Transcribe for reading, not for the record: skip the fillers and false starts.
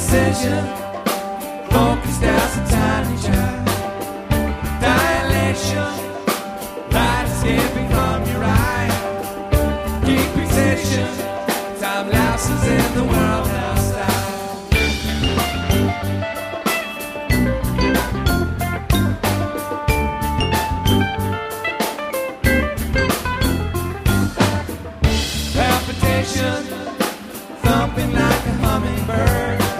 precision, focused as a tiny child. Dilation, light escaping from your eye. Keep precision, time lapses in the world.